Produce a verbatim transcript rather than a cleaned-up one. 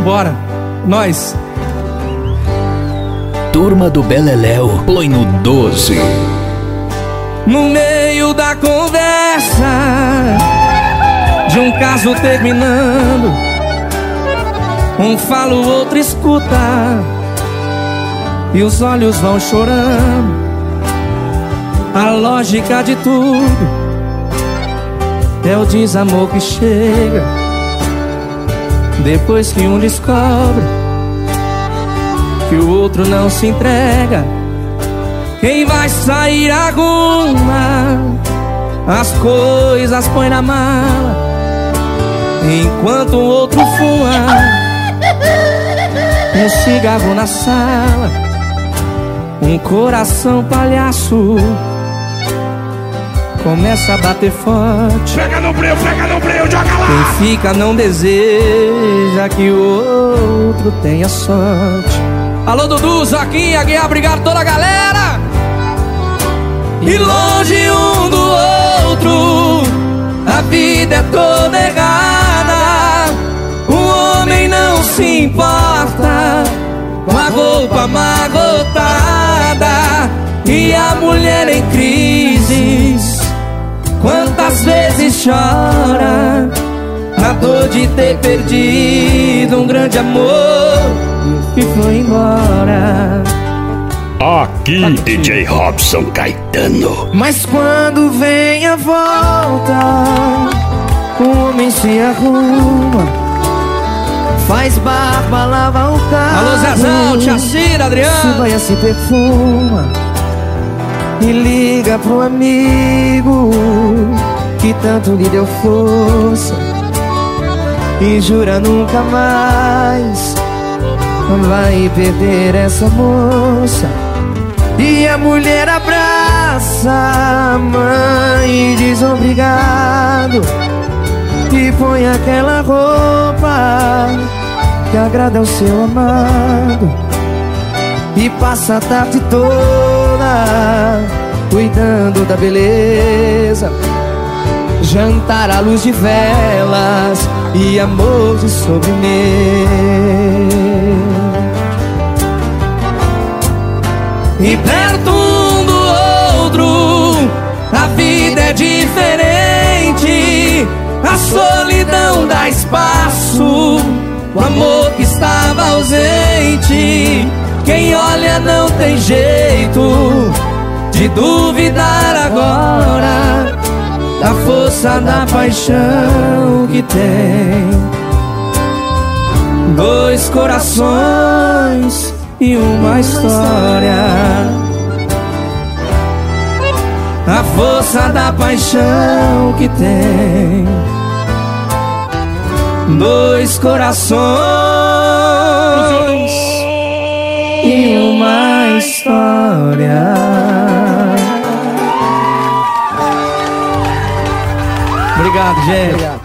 Bora, nós. Turma do Beleléu, põe no doze. No meio da conversa de um caso terminando, um fala, o outro escuta, e os olhos vão chorando. A lógica de tudo é o desamor que chega depois que um descobre que o outro não se entrega. Quem vai sair arruma as coisas, põe na mala, enquanto o outro fuma um cigarro na sala. Um coração palhaço começa a bater forte. Pega no breu, pega no breu, joga lá. Quem fica não deseja que o outro tenha sorte. Alô, Dudu, Zoquinha, Guiar, obrigado toda a galera. E longe um do outro, a vida é toda errada. O homem não se importa com a roupa amarrotada, e a mulher em crises quantas vezes chora na dor de ter perdido um grande amor que foi embora. Aqui, D J Robson Caetano. Mas quando vem a volta, o homem se arruma, faz barba, lava o carro. Alô, Zezão, Tia Cira, Adriano. Se banha, se perfuma e liga pro amigo que tanto lhe deu força, e jura nunca mais vai perder essa moça. E a mulher abraça a mãe e diz obrigado, e põe aquela roupa que agrada ao seu amado, e passa a tarde toda cuidando da beleza, jantar à luz de velas e amor de sobremesa. E perto um do outro, a vida é diferente. A solidão dá espaço, o amor que estava ausente. Quem olha não tem jeito de duvidar agora da força da paixão que tem. Dois corações e uma história, a força da paixão que tem. Dois corações e uma história. Obrigado, gente. Obrigado.